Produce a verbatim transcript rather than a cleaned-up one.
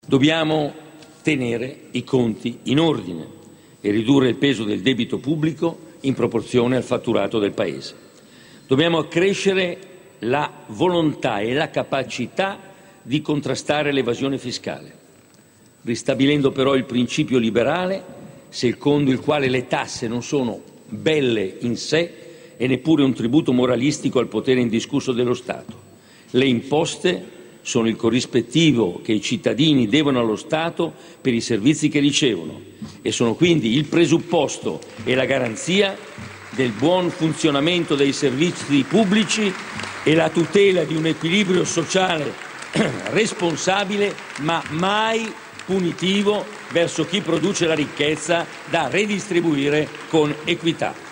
Dobbiamo tenere i conti in ordine e ridurre il peso del debito pubblico in proporzione al fatturato del Paese. Dobbiamo accrescere la volontà e la capacità di contrastare l'evasione fiscale, ristabilendo però il principio liberale secondo il quale le tasse non sono belle in sé e neppure un tributo moralistico al potere indiscusso dello Stato. Le imposte sono il corrispettivo che i cittadini devono allo Stato per i servizi che ricevono e sono quindi il presupposto e la garanzia del buon funzionamento dei servizi pubblici e la tutela di un equilibrio sociale responsabile ma mai punitivo verso chi produce la ricchezza da redistribuire con equità.